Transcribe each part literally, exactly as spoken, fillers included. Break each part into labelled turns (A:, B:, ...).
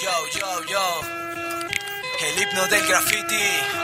A: Yo, yo, yo. El himno del graffiti.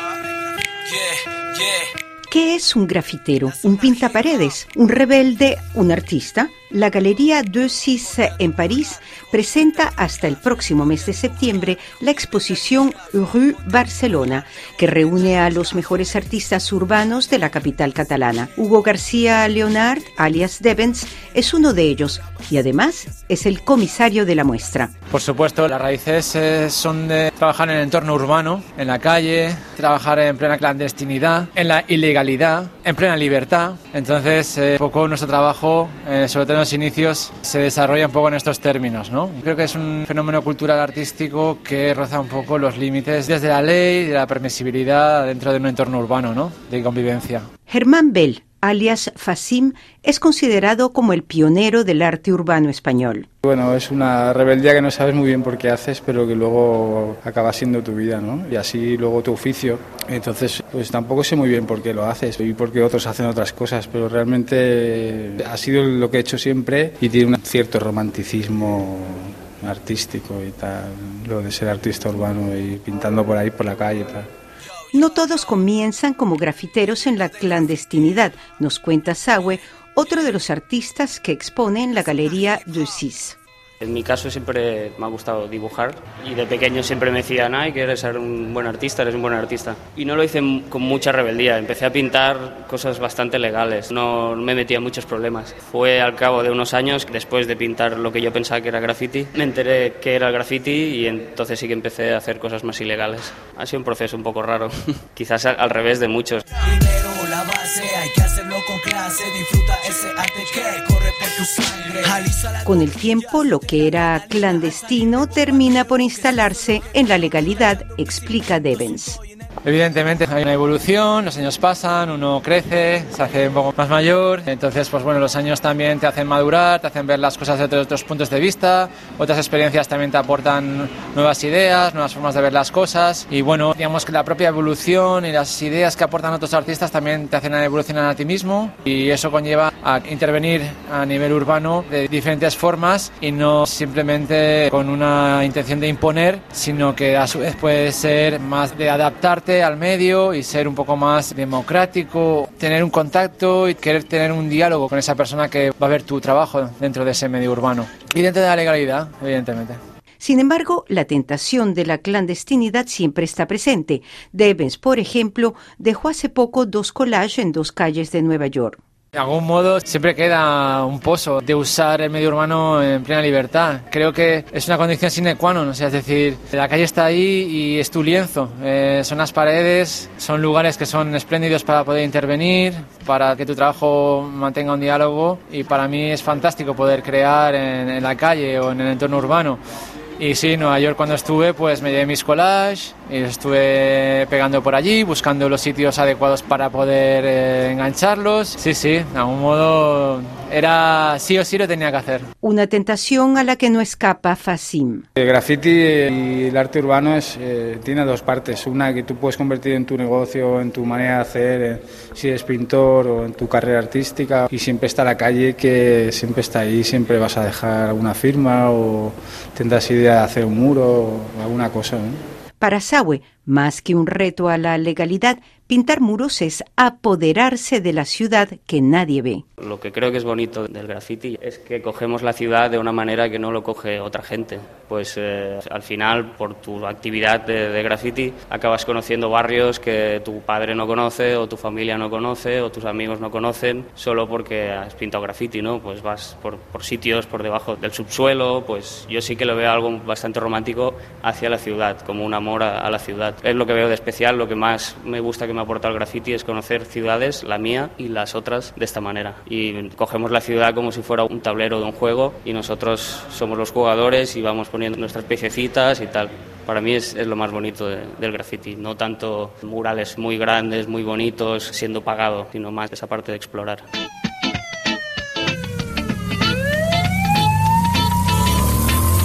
A: Yeah, yeah.
B: ¿Qué es un grafitero? ¿Un pintaparedes? ¿Un rebelde? ¿Un artista? La Galería Deux Six en París presenta hasta el próximo mes de septiembre la exposición Rue Barcelona, que reúne a los mejores artistas urbanos de la capital catalana. Hugo García Leonard, alias Devens, es uno de ellos y además es el comisario de la muestra.
C: Por supuesto, las raíces eh, son de trabajar en el entorno urbano, en la calle, trabajar en plena clandestinidad, en la ilegalidad, en plena libertad. Entonces, eh, un poco nuestro trabajo, eh, sobre todo en los inicios, se desarrolla un poco en estos términos, ¿no? Creo que es un fenómeno cultural artístico que roza un poco los límites desde la ley y de la permisibilidad dentro de un entorno urbano, ¿no?, de convivencia.
B: Germán Bel, alias Fassim, es considerado como el pionero del arte urbano español.
D: Bueno, es una rebeldía que no sabes muy bien por qué haces, pero que luego acaba siendo tu vida, ¿no? Y así luego tu oficio. Entonces, pues tampoco sé muy bien por qué lo haces y por qué otros hacen otras cosas, pero realmente ha sido lo que he hecho siempre y tiene un cierto romanticismo artístico y tal, lo de ser artista urbano y pintando por ahí, por la calle y tal.
B: No todos comienzan como grafiteros en la clandestinidad, nos cuenta Sawe, otro de los artistas que expone en la Galería Deux Six.
E: En mi caso siempre me ha gustado dibujar y de pequeño siempre me decían, ay, que eres un buen artista, eres un buen artista. Y no lo hice con mucha rebeldía, empecé a pintar cosas bastante legales, no me metía en muchos problemas. Fue al cabo de unos años, después de pintar lo que yo pensaba que era graffiti, me enteré que era el graffiti y entonces sí que empecé a hacer cosas más ilegales. Ha sido un proceso un poco raro, quizás al revés de muchos.
A: Primero la base, hay que hacerlo con clase, disfruta ese arte que corre por tu sangre.
B: Con el tiempo, lo que era clandestino termina por instalarse en la legalidad, explica Devens.
C: Evidentemente hay una evolución, los años pasan, uno crece, se hace un poco más mayor, entonces pues bueno, los años también te hacen madurar, te hacen ver las cosas desde otros puntos de vista, otras experiencias también te aportan nuevas ideas, nuevas formas de ver las cosas y bueno, digamos que la propia evolución y las ideas que aportan otros artistas también te hacen evolucionar a ti mismo y eso conlleva a intervenir a nivel urbano de diferentes formas y no simplemente con una intención de imponer, sino que a su vez puede ser más de adaptarte al medio y ser un poco más democrático, tener un contacto y querer tener un diálogo con esa persona que va a ver tu trabajo dentro de ese medio urbano y dentro de la legalidad, evidentemente.
B: Sin embargo, la tentación de la clandestinidad siempre está presente. Devens, por ejemplo, dejó hace poco dos collages en dos calles de Nueva York.
C: De algún modo siempre queda un pozo de usar el medio urbano en plena libertad. Creo que es una condición sine qua non, o sea, es decir, la calle está ahí y es tu lienzo. Eh, son las paredes, son lugares que son espléndidos para poder intervenir, para que tu trabajo mantenga un diálogo y para mí es fantástico poder crear en, en la calle o en el entorno urbano. Y sí, en Nueva York cuando estuve, pues me llevé mis collages y estuve pegando por allí, buscando los sitios adecuados para poder eh, engancharlos. Sí, sí, de algún modo era sí o sí lo tenía que hacer.
B: Una tentación a la que no escapa Fassim.
D: El graffiti y el arte urbano es, eh, tiene dos partes. Una que tú puedes convertir en tu negocio, en tu manera de hacer, eh, si eres pintor o en tu carrera artística. Y siempre está la calle que siempre está ahí, siempre vas a dejar alguna firma o tendrás idea de hacer un muro o alguna cosa, ¿no?
B: Para Sawe, más que un reto a la legalidad, pintar muros es apoderarse de la ciudad que nadie ve.
E: Lo que creo que es bonito del graffiti es que cogemos la ciudad de una manera que no lo coge otra gente. Pues eh, al final, por tu actividad de, de graffiti, acabas conociendo barrios que tu padre no conoce, o tu familia no conoce, o tus amigos no conocen, solo porque has pintado graffiti, ¿no? Pues vas por, por sitios por debajo del subsuelo, pues yo sí que lo veo algo bastante romántico hacia la ciudad, como un amor a, a la ciudad. Es lo que veo de especial, lo que más me gusta que me ha aportado el graffiti es conocer ciudades, la mía y las otras, de esta manera. Y cogemos la ciudad como si fuera un tablero de un juego y nosotros somos los jugadores y vamos poniendo nuestras piececitas y tal. Para mí es, es lo más bonito de, del graffiti, no tanto murales muy grandes, muy bonitos, siendo pagado, sino más esa parte de explorar.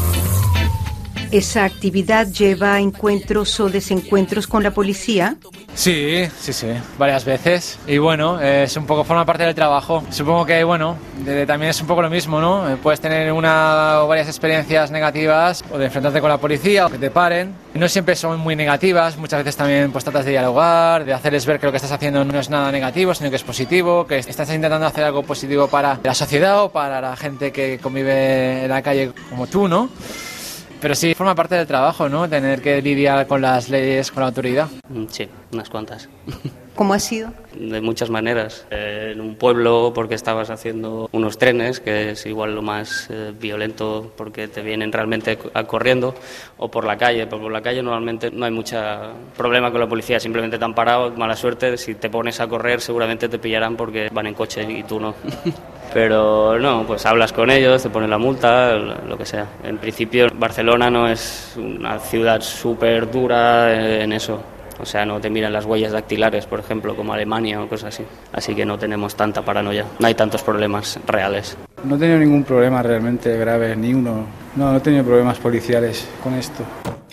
B: ¿Esa actividad lleva a encuentros o desencuentros con la policía?
C: Sí, sí, sí, varias veces. Y bueno, eh, es un poco, forma parte del trabajo. Supongo que, bueno, de, también es un poco lo mismo, ¿no? Eh, puedes tener una o varias experiencias negativas, o de enfrentarte con la policía, o que te paren. No siempre son muy negativas, muchas veces también pues tratas de dialogar, de hacerles ver que lo que estás haciendo no es nada negativo, sino que es positivo, que estás intentando hacer algo positivo para la sociedad o para la gente que convive en la calle como tú, ¿no? Pero sí, forma parte del trabajo, ¿no? Tener que lidiar con las leyes, con la autoridad.
E: Sí, unas cuantas.
B: ¿Cómo ha sido?
E: De muchas maneras. Eh, en un pueblo porque estabas haciendo unos trenes, que es igual lo más eh, violento porque te vienen realmente a corriendo, o por la calle. Pero por la calle normalmente no hay mucho problema con la policía, simplemente te han parado, mala suerte, si te pones a correr seguramente te pillarán porque van en coche y tú no. Pero no, pues hablas con ellos, te ponen la multa, lo que sea. En principio Barcelona no es una ciudad súper dura en eso. O sea, no te miran las huellas dactilares, por ejemplo, como Alemania o cosas así. Así que no tenemos tanta paranoia, no hay tantos problemas reales.
D: No he tenido ningún problema realmente grave, ni uno. No, no he tenido problemas policiales con esto.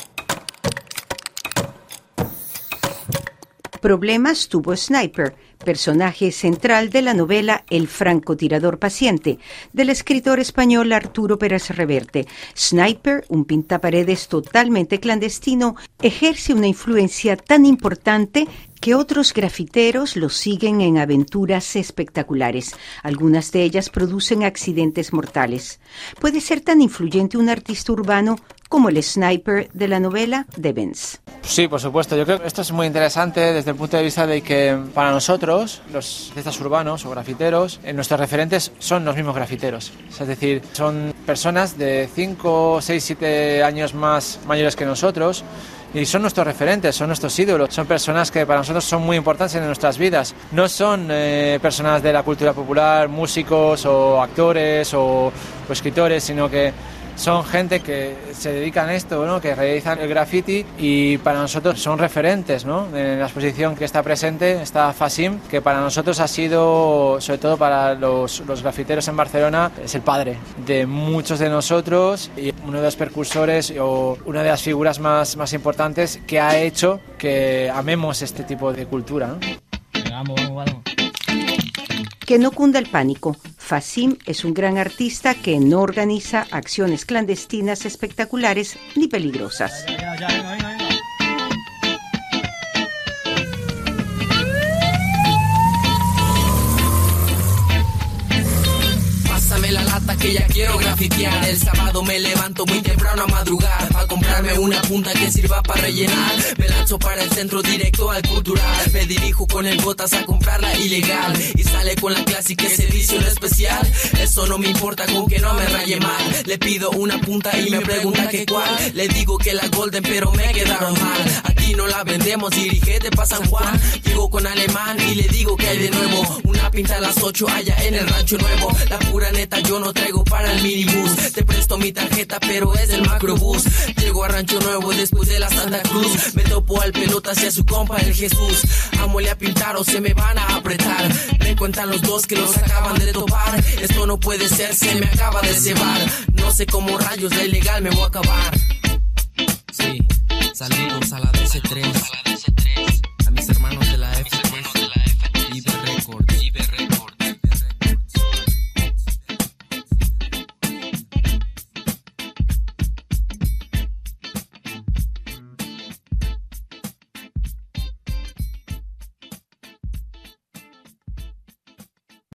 B: Problemas tuvo Sniper, personaje central de la novela El francotirador paciente, del escritor español Arturo Pérez Reverte. Sniper, un pintaparedes totalmente clandestino, ejerce una influencia tan importante que otros grafiteros lo siguen en aventuras espectaculares. Algunas de ellas producen accidentes mortales. ¿Puede ser tan influyente un artista urbano como el Sniper de la novela de Benz?
C: Sí, por supuesto. Yo creo que esto es muy interesante desde el punto de vista de que para nosotros, los artistas urbanos o grafiteros, eh, nuestros referentes son los mismos grafiteros. Es decir, son personas de cinco, seis, siete años más mayores que nosotros, y son nuestros referentes, son nuestros ídolos, son personas que para nosotros son muy importantes en nuestras vidas. No son eh, personas de la cultura popular, músicos o actores o, o escritores, sino que son gente que se dedican a esto, ¿no? Que realizan el graffiti y para nosotros son referentes, ¿no? En la exposición que está presente está Fasim, que para nosotros ha sido, sobre todo para los, los grafiteros en Barcelona, es el padre de muchos de nosotros y uno de los precursores o una de las figuras más, más importantes que ha hecho que amemos este tipo de cultura, ¿no?
F: Vamos, vamos, vamos.
B: Que no cunda el pánico. Fasim es un gran artista que no organiza acciones clandestinas espectaculares ni peligrosas.
F: Ya, ya, venga, venga, venga.
A: Pásame la lata que ya quiero grafitear. El sábado me levanto muy temprano a madrugar para comprarme una punta que sirva para rellenar. Me lanzo para el centro directo al cultural. Me dirijo con el botas a comprarla ilegal y sale con la clásica ese edición especial. Eso no me importa con que no me raye mal. Le pido una punta y me pregunta que cuál. Le digo que la golden pero me quedaron mal. Aquí no la vendemos, dirigente pa' San Juan. Llego con alemán y le digo que hay de nuevo. Una pinta a las ocho allá en el rancho nuevo. La pura neta yo no traigo para el minibús. Te presto mi tarjeta pero es del macrobús. Llego a Rancho Nuevo después de la Santa Cruz. Me topo al pelota hacia su compa el Jesús. Amole a pintar o se me van a apretar. Me cuentan los dos que los acaban de topar. Esto no puede ser, se me acaba de cebar. No sé cómo rayos de ilegal me voy a acabar.
G: Sí, salimos a la D C tres.